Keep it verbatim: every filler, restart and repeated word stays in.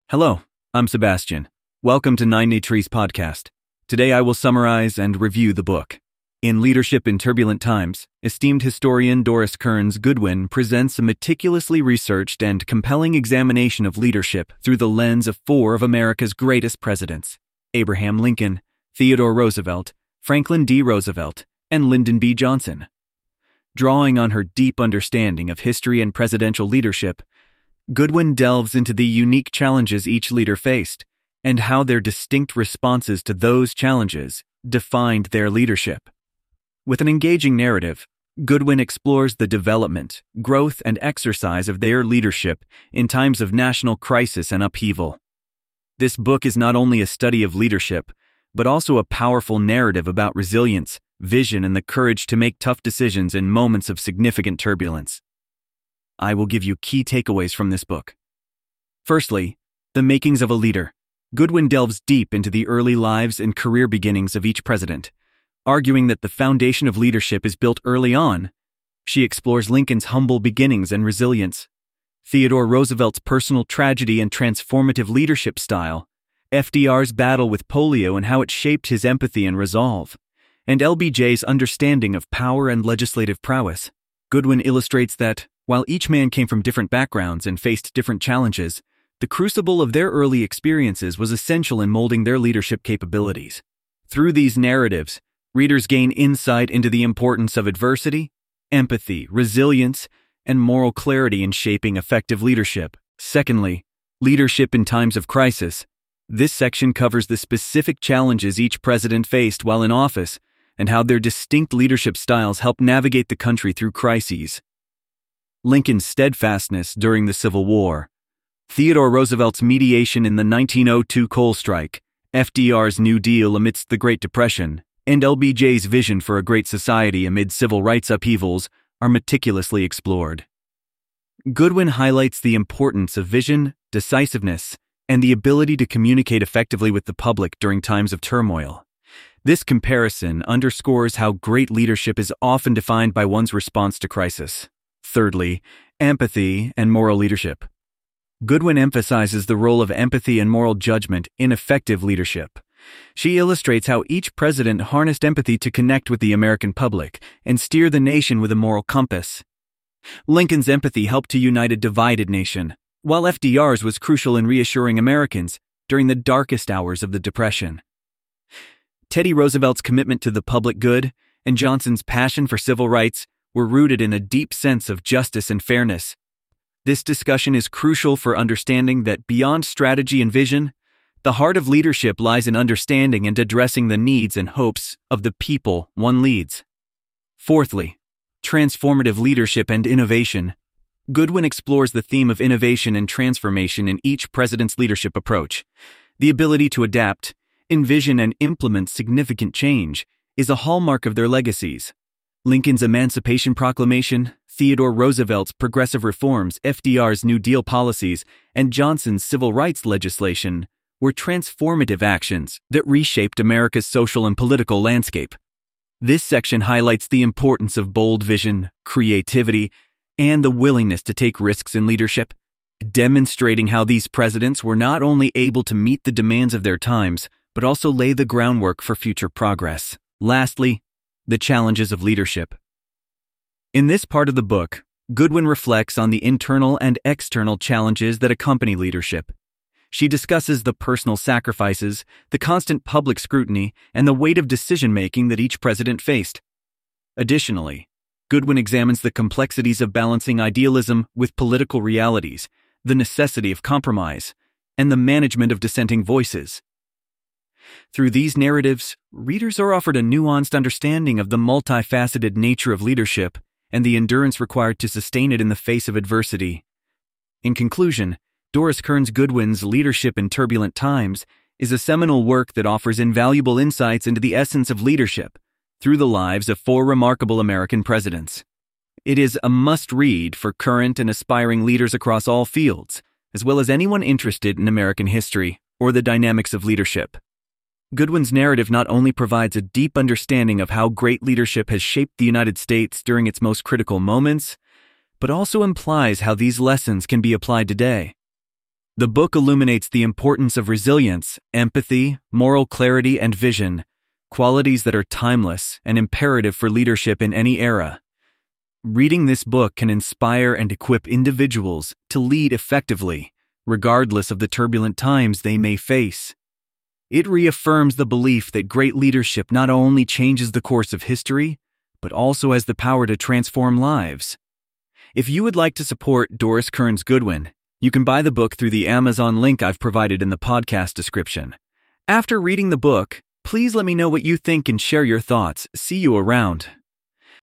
Hello, I'm Sebastian. Welcome to ninety Trees Podcast. Today I will summarize and review the book. In Leadership in Turbulent Times, esteemed historian Doris Kearns Goodwin presents a meticulously researched and compelling examination of leadership through the lens of four of America's greatest presidents: Abraham Lincoln, Theodore Roosevelt, Franklin D. Roosevelt, and Lyndon B. Johnson. Drawing on her deep understanding of history and presidential leadership, Goodwin delves into the unique challenges each leader faced and how their distinct responses to those challenges defined their leadership. With an engaging narrative, Goodwin explores the development, growth, and exercise of their leadership in times of national crisis and upheaval. This book is not only a study of leadership, but also a powerful narrative about resilience, vision, and the courage to make tough decisions in moments of significant turbulence. I will give you key takeaways from this book. Firstly, the makings of a leader. Goodwin delves deep into the early lives and career beginnings of each president, arguing that the foundation of leadership is built early on. She explores Lincoln's humble beginnings and resilience, Theodore Roosevelt's personal tragedy and transformative leadership style, F D R's battle with polio and how it shaped his empathy and resolve, and L B J's understanding of power and legislative prowess. Goodwin illustrates that, while each man came from different backgrounds and faced different challenges, the crucible of their early experiences was essential in molding their leadership capabilities. Through these narratives, readers gain insight into the importance of adversity, empathy, resilience, and moral clarity in shaping effective leadership. Secondly, leadership in times of crisis. This section covers the specific challenges each president faced while in office and how their distinct leadership styles helped navigate the country through crises. Lincoln's steadfastness during the Civil War, Theodore Roosevelt's mediation in the nineteen oh two coal strike, F D R's New Deal amidst the Great Depression, and L B J's vision for a great society amid civil rights upheavals are meticulously explored. Goodwin highlights the importance of vision, decisiveness, and the ability to communicate effectively with the public during times of turmoil. This comparison underscores how great leadership is often defined by one's response to crisis. Thirdly, empathy and moral leadership. Goodwin emphasizes the role of empathy and moral judgment in effective leadership. She illustrates how each president harnessed empathy to connect with the American public and steer the nation with a moral compass. Lincoln's empathy helped to unite a divided nation, while F D R's was crucial in reassuring Americans during the darkest hours of the Depression. Teddy Roosevelt's commitment to the public good and Johnson's passion for civil rights were rooted in a deep sense of justice and fairness. This discussion is crucial for understanding that beyond strategy and vision, the heart of leadership lies in understanding and addressing the needs and hopes of the people one leads. Fourthly, transformative leadership and innovation. Goodwin explores the theme of innovation and transformation in each president's leadership approach. The ability to adapt, envision, and implement significant change is a hallmark of their legacies. Lincoln's Emancipation Proclamation, Theodore Roosevelt's progressive reforms, F D R's New Deal policies, and Johnson's civil rights legislation were transformative actions that reshaped America's social and political landscape. This section highlights the importance of bold vision, creativity, and the willingness to take risks in leadership, demonstrating how these presidents were not only able to meet the demands of their times, but also lay the groundwork for future progress. Lastly, the challenges of leadership. In this part of the book, Goodwin reflects on the internal and external challenges that accompany leadership. She discusses the personal sacrifices, the constant public scrutiny, and the weight of decision-making that each president faced. Additionally, Goodwin examines the complexities of balancing idealism with political realities, the necessity of compromise, and the management of dissenting voices. Through these narratives, readers are offered a nuanced understanding of the multifaceted nature of leadership and the endurance required to sustain it in the face of adversity. In conclusion, Doris Kearns Goodwin's Leadership in Turbulent Times is a seminal work that offers invaluable insights into the essence of leadership through the lives of four remarkable American presidents. It is a must-read for current and aspiring leaders across all fields, as well as anyone interested in American history or the dynamics of leadership. Goodwin's narrative not only provides a deep understanding of how great leadership has shaped the United States during its most critical moments, but also implies how these lessons can be applied today. The book illuminates the importance of resilience, empathy, moral clarity, and vision, qualities that are timeless and imperative for leadership in any era. Reading this book can inspire and equip individuals to lead effectively, regardless of the turbulent times they may face. It reaffirms the belief that great leadership not only changes the course of history, but also has the power to transform lives. If you would like to support Doris Kearns Goodwin, you can buy the book through the Amazon link I've provided in the podcast description. After reading the book, please let me know what you think and share your thoughts. See you around.